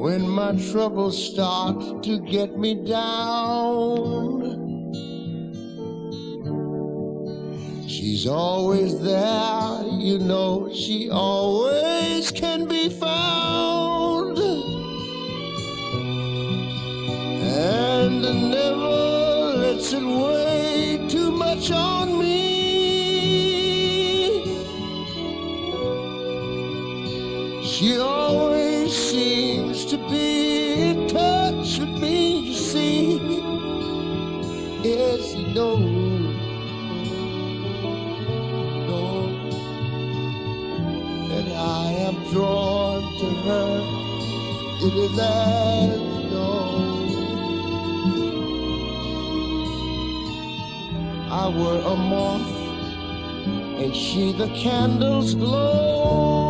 when my troubles start to get me down. She's always there, you know, she always can be found, and never lets it weigh too much on me. She always seems to be in touch with me, you see. Yes, you know, that I am drawn to her. It is as though I were a moth and she the candle's glow.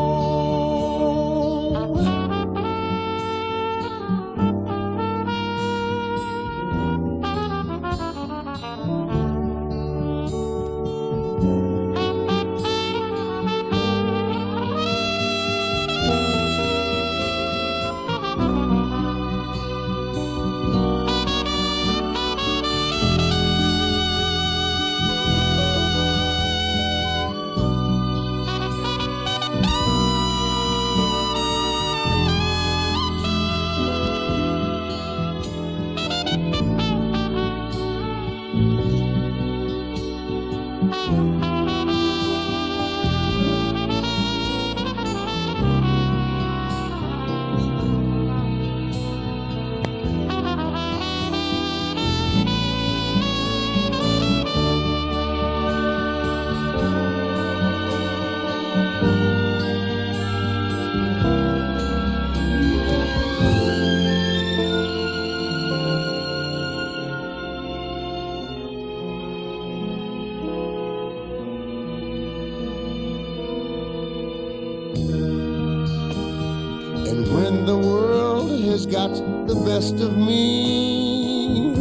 And when the world has got the best of me,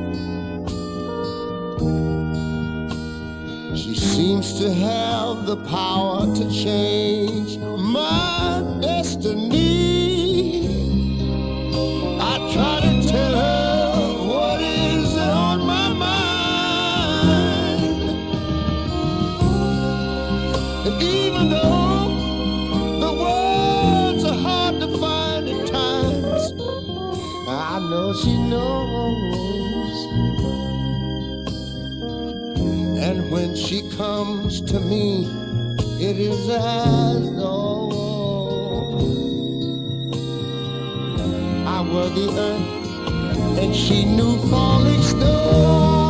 she seems to have the power to change my destiny. I try to tell her what is on my mind, and even though the words are hard to find at times, I know she knows. And when she comes to me, it is as though I were the earth and she knew falling snow.